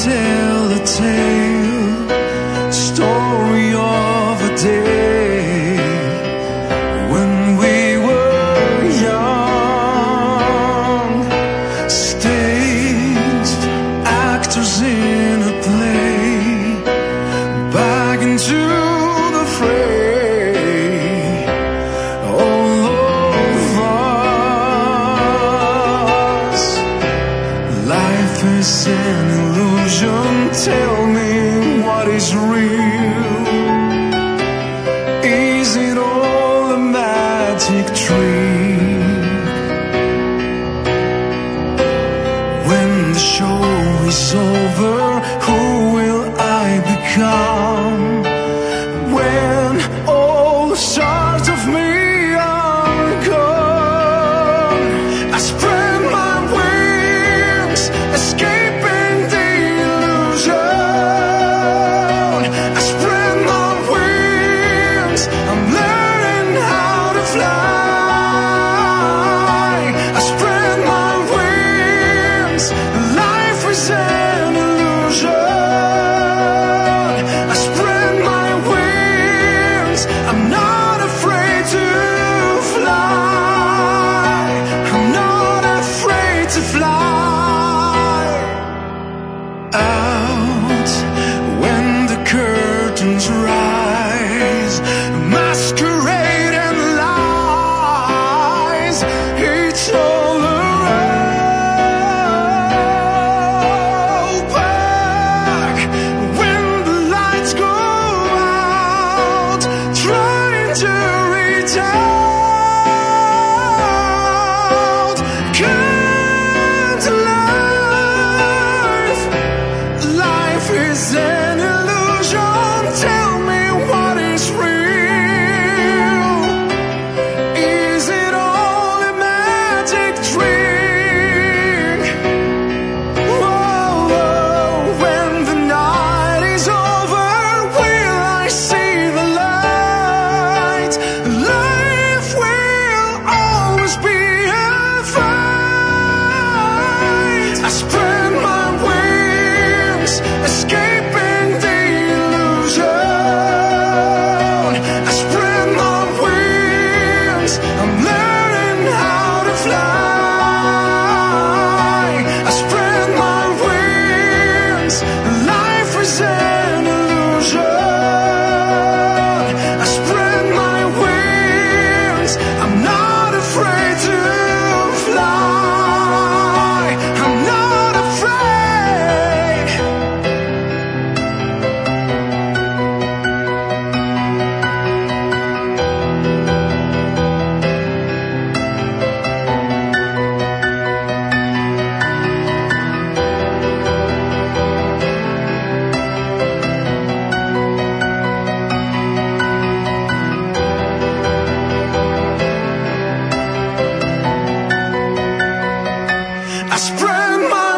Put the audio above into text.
tell a tale, story of a day when we were young, staged actors in a play, back into the fray, all of us. Life is an illusion, tell me what is real. Is it all a magic trick? When the show is over, who will I become? When all the stars of me are gone, I spread my wings, escaping the illusion. I spread my wings, I'm learning how to fly. I spread my wings, life is an illusion. I spread my wings, I'm not afraid to fly. I'm not afraid to fly. Out when the curtains rise, masquerade and lies, it's all around. Back when the lights go out, trying to reach out, come to life. Life is an illusion, tell me what is real. Is it all a magic trick? Whoa, when the night is over, will I see the light? Life will always be a fight. I spread my wings, escaping the illusion. I spread my wings, I'm learning how to fly. I spread my wings, life is an illusion. I spread my wings, I'm not afraid to fly. I'm not afraid. I spread my